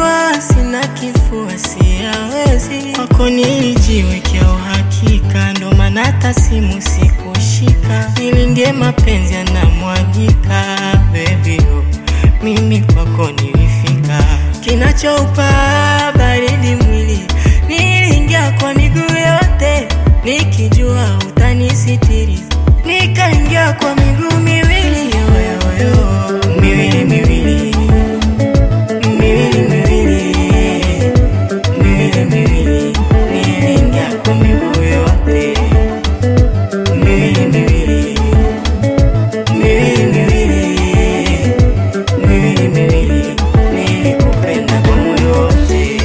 unajua sina kifua siwezi. Kwako nilijiwekea uhakika, ndo maana hata simu sikushika. Nilindie mapenzi yanamwagika, baby oh, mimi kwako nilifika. Kinachoupa baridi mwili, niliingia kwa miguu yote, nikijua utanisitiri. Nikaingia kwa miguu miwili, yo yo yo, miwili miwili, miwili miwili, miwili miwili. Niliingia kwa miguu yote, miwili miwili, miwili miwili, miwili miwili. Nilikupenda kwa moyo wote.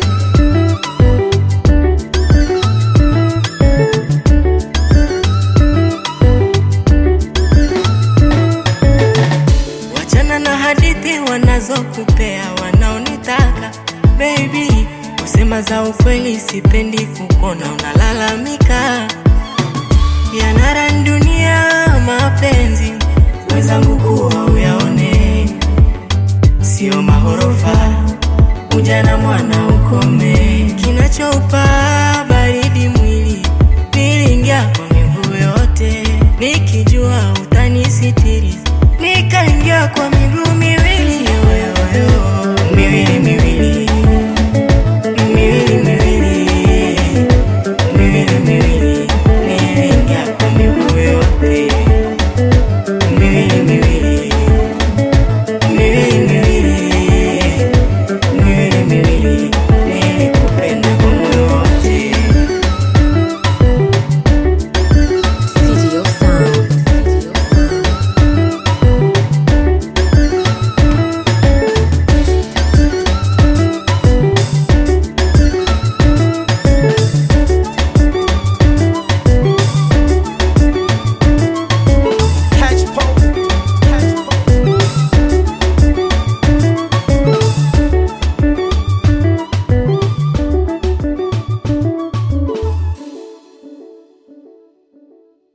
Wachana na hadithi wanazokupea wanaonitaka, baby. Kusema za ukweli sipendi kukona unalalamika. Yanara dunia mapenzi, wenzangu kuwa uyaone. Sio mahorofa, ujana mwana ukome. Kinachoupa baridi mwili, niliingia kwa miguu yote, nikijua utanisitiri. Nikaingia kwa miguu miwili, yo yo yo, miwili miwili, miwili miwili, miwili miwili. Niliingia kwa miguu yote, miwili miwili, miwili miwili,